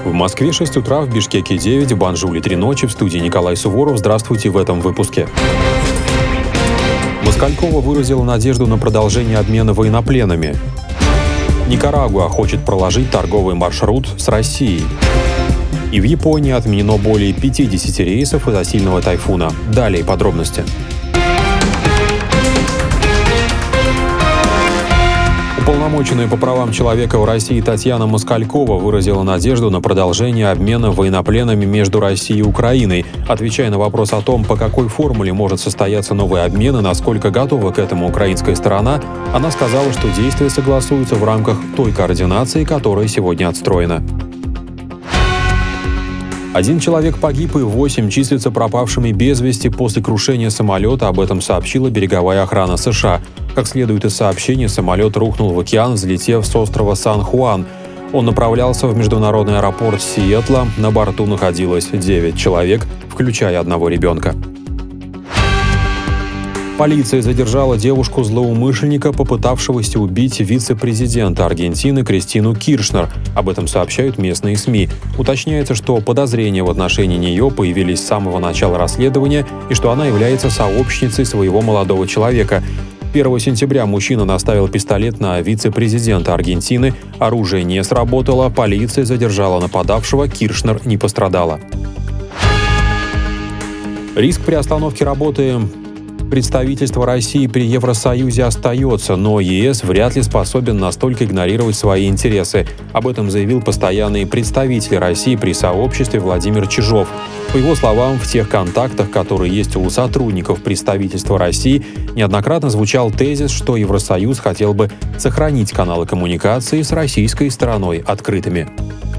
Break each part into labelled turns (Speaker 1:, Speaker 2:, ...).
Speaker 1: В Москве 6 утра, в Бишкеке 9, в Банжуле 3 ночи, в студии Николай Суворов. Здравствуйте в этом выпуске. Москалькова выразила надежду на продолжение обмена военнопленными. Никарагуа хочет проложить торговый маршрут с Россией. И в Японии отменено более 50 рейсов из-за сильного тайфуна. Далее подробности. Уполномоченная по правам человека в России Татьяна Москалькова выразила надежду на продолжение обмена военнопленными между Россией и Украиной. Отвечая на вопрос о том, по какой формуле может состояться новый обмен и насколько готова к этому украинская сторона, она сказала, что действия согласуются в рамках той координации, которая сегодня отстроена. 1 человек погиб и 8 числятся пропавшими без вести после крушения самолета. Об этом сообщила береговая охрана США. Как следует из сообщения, самолет рухнул в океан, взлетев с острова Сан-Хуан. Он направлялся в международный аэропорт Сиэтла. На борту находилось 9 человек, включая одного ребенка. Полиция задержала девушку-злоумышленника, попытавшегося убить вице-президента Аргентины Кристину Киршнер. Об этом сообщают местные СМИ. Уточняется, что подозрения в отношении нее появились с самого начала расследования и что она является сообщницей своего молодого человека. 1 сентября мужчина наставил пистолет на вице-президента Аргентины. Оружие не сработало, полиция задержала нападавшего, Киршнер не пострадала. Риск приостановки работы представительство России при Евросоюзе остается, но ЕС вряд ли способен настолько игнорировать свои интересы. Об этом заявил постоянный представитель России при сообществе Владимир Чижов. По его словам, в тех контактах, которые есть у сотрудников представительства России, неоднократно звучал тезис, что Евросоюз хотел бы сохранить каналы коммуникации с российской стороной открытыми.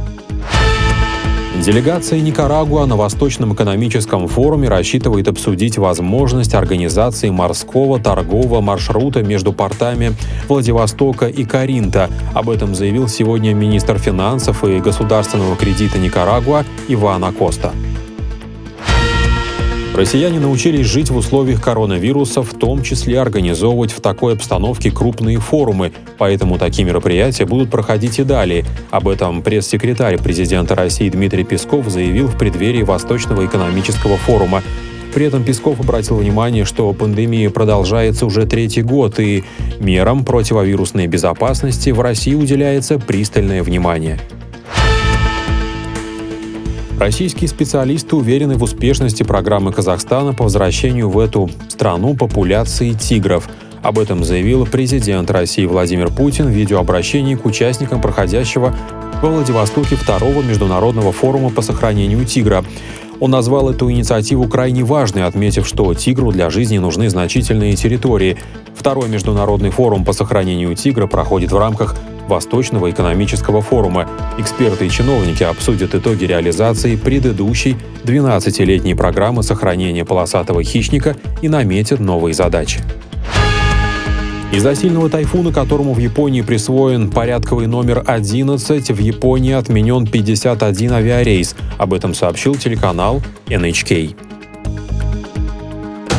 Speaker 1: Делегация Никарагуа на Восточном экономическом форуме рассчитывает обсудить возможность организации морского торгового маршрута между портами Владивостока и Каринта. Об этом заявил сегодня министр финансов и государственного кредита Никарагуа Иван Акоста. Россияне научились жить в условиях коронавируса, в том числе организовывать в такой обстановке крупные форумы, поэтому такие мероприятия будут проходить и далее. Об этом пресс-секретарь президента России Дмитрий Песков заявил в преддверии Восточного экономического форума. При этом Песков обратил внимание, что пандемия продолжается уже 3-й год, и мерам противовирусной безопасности в России уделяется пристальное внимание. Российские специалисты уверены в успешности программы Казахстана по возвращению в эту страну популяции тигров. Об этом заявил президент России Владимир Путин в видеообращении к участникам проходящего во Владивостоке 2-го международного форума по сохранению тигра. Он назвал эту инициативу крайне важной, отметив, что тигру для жизни нужны значительные территории. 2-й международный форум по сохранению тигра проходит в рамках Восточного экономического форума. Эксперты и чиновники обсудят итоги реализации предыдущей 12-летней программы сохранения полосатого хищника и наметят новые задачи. Из-за сильного тайфуна, которому в Японии присвоен порядковый номер 11, в Японии отменен 51 авиарейс. Об этом сообщил телеканал NHK.